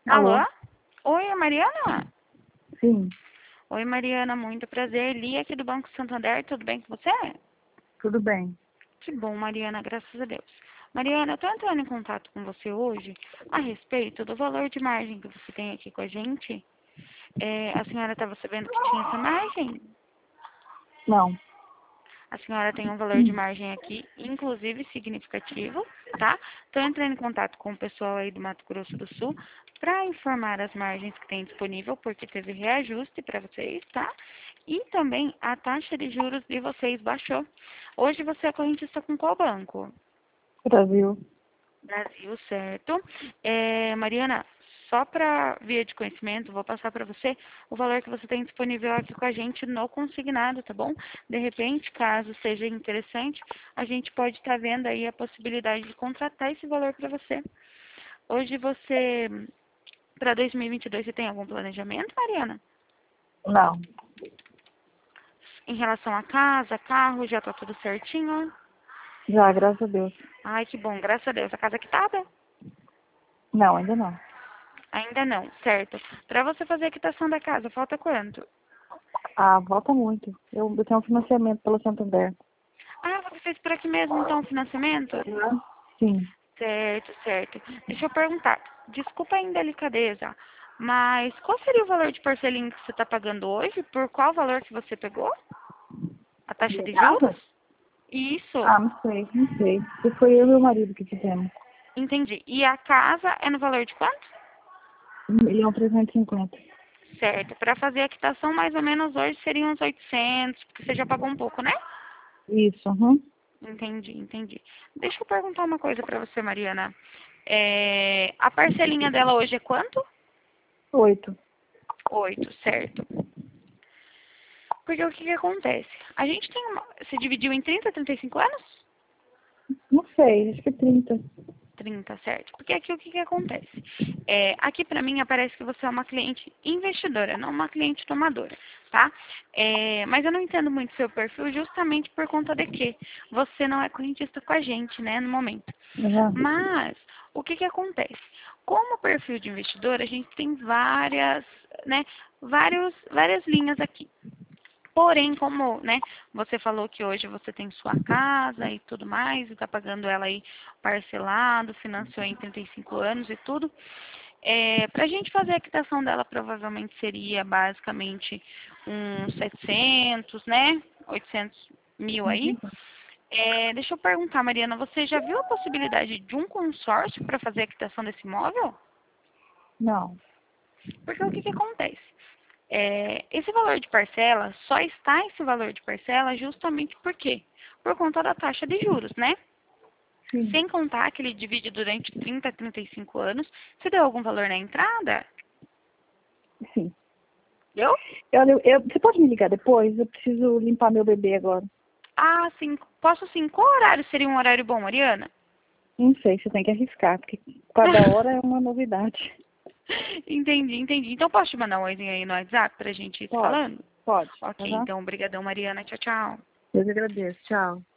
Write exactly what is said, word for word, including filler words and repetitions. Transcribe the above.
Alô? Alô? Oi, é Mariana? Sim, Oi, Mariana, muito prazer. Li aqui do Banco Santander, tudo bem com você? tudo bem. Que bom, Mariana, graças a Deus. Mariana, eu tô entrando em contato com você hoje a respeito do valor de margem que você tem aqui com a gente. É, a senhora estava sabendo que tinha essa margem? Não. A senhora tem um valor de Hum. margem aqui, inclusive significativo, tá? Estou entrando em contato com o pessoal aí do Mato Grosso do Sul para informar as margens que tem disponível, porque teve reajuste para vocês, tá? E também a taxa de juros de vocês baixou. Hoje você é correntista com qual banco? Brasil. Brasil, certo. É, Mariana, só para via de conhecimento, vou passar para você o valor que você tem disponível aqui com a gente no consignado, tá bom? De repente, caso seja interessante, a gente pode estar vendo aí a possibilidade de contratar esse valor para você. Hoje você, para dois mil e vinte e dois, você tem algum planejamento, Mariana? Não. Em relação à casa, carro, já tá tudo certinho? Já, graças a Deus. Ai, que bom, graças a Deus. A casa quitada? Não, ainda não. Ainda não, certo. Para você fazer a quitação da casa, falta quanto? Ah, volta muito. Eu, eu tenho um financiamento pelo Santander. Ah, você fez por aqui mesmo, então, o financiamento? Uhum. Sim. Certo, certo. Deixa eu perguntar. Desculpa a indelicadeza, mas qual seria o valor de parcelinho que você está pagando hoje? Por qual valor que você pegou? A taxa De de casa? juros? Isso, Ah, não sei, não sei. E foi eu e meu marido que fizemos. entendi. E a casa é no valor de quanto? Um milhão trezentos e cinquenta. Certo. Para fazer a quitação, mais ou menos hoje seriam uns oitocentos, porque você já pagou um pouco, né? Isso, uhum. Entendi, entendi. Deixa eu perguntar uma coisa para você, Mariana. É, a parcelinha dela hoje é quanto? Oito. Oito, certo. Porque o que que acontece? A gente tem uma... Se dividiu em trinta, trinta e cinco anos? Não sei, acho que trinta. Trinta, certo. Porque aqui o que que acontece? É, aqui para mim aparece que você é uma cliente investidora, não uma cliente tomadora, tá? É, mas eu não entendo muito seu perfil justamente por conta de que você não é correntista com a gente, né, no momento. Uhum. Mas, o que que acontece? Como perfil de investidor, a gente tem várias, né, vários, várias linhas aqui. Porém, como, né, você falou que hoje você tem sua casa e tudo mais, e está pagando ela aí parcelado, financiou em trinta e cinco anos e tudo, é, para a gente fazer a quitação dela provavelmente seria basicamente uns setecentos, né, oitocentos mil aí. É, deixa eu perguntar, Mariana, você já viu a possibilidade de um consórcio para fazer a quitação desse imóvel? Não. Porque o que que acontece? É, esse valor de parcela, só está esse valor de parcela justamente por quê? Por conta da taxa de juros, né? Sim. Sem contar que ele divide durante trinta a trinta e cinco anos. Você deu algum valor na entrada? Sim. Deu? Eu, eu, você pode me ligar depois? Eu preciso limpar meu bebê agora. Ah, sim. Posso sim. Qual horário seria um horário bom, Mariana? Não sei, você tem que arriscar, porque cada hora é uma novidade. Entendi, entendi. Então posso te mandar um oizinho aí no WhatsApp pra gente ir Pode, falando? pode. Ok, Uhum. então, obrigadão, Mariana. Tchau, tchau. Eu que agradeço. Tchau.